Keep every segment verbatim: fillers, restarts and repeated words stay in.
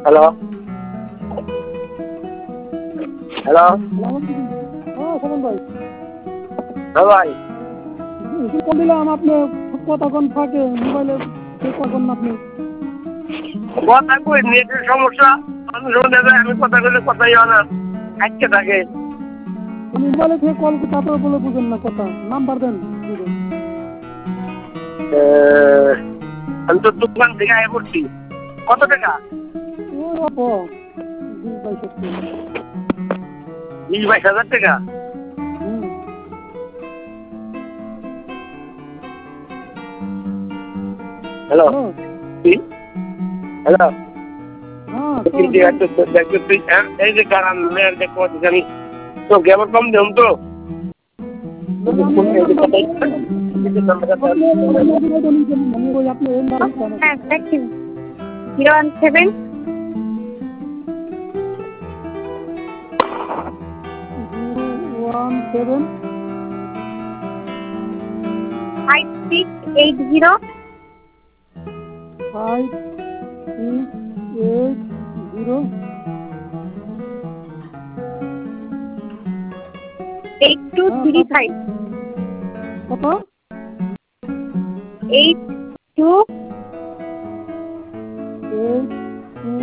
Hello hello হ্যাঁ শোভন ভাই, হ্যাঁ ভাই কি কল দিলাম আপনি কতক্ষণ থাকে মোবাইলে কখন আপনি কথা কই নেটের সমস্যা আমি শুনে যায় আমি কথা কইলে কথাই হয় না আজকে থাকে আমি মোবাইলে থেকে কল তারপরে বলে বুঝেন না কথা নাম্বার দেন আমি তো দোকান থেকে আয় করছি কত টাকা ওই অপ বিশ বাইশ বিশ বাইশ হাজার টাকা হুম হ্যালো কি হ্যালো হ্যাঁ এই যে কারণ মেয়ের যে জানি তো কেমন কম দেন তো হ্যাঁ দেখি zero one seven one seven five six eight zero five six eight zero eight two three five কত eight two eight two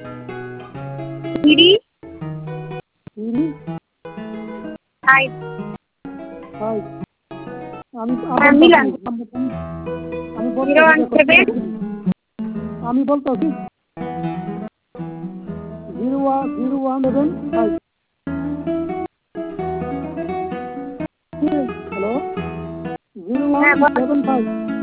three three five five আমি হ্যাঁ, মিলান। আমি জিরো ওয়ান সেভেন আমি বলতেছি zero one zero one seven five hello zero one হ্যাঁ, বল। Seven five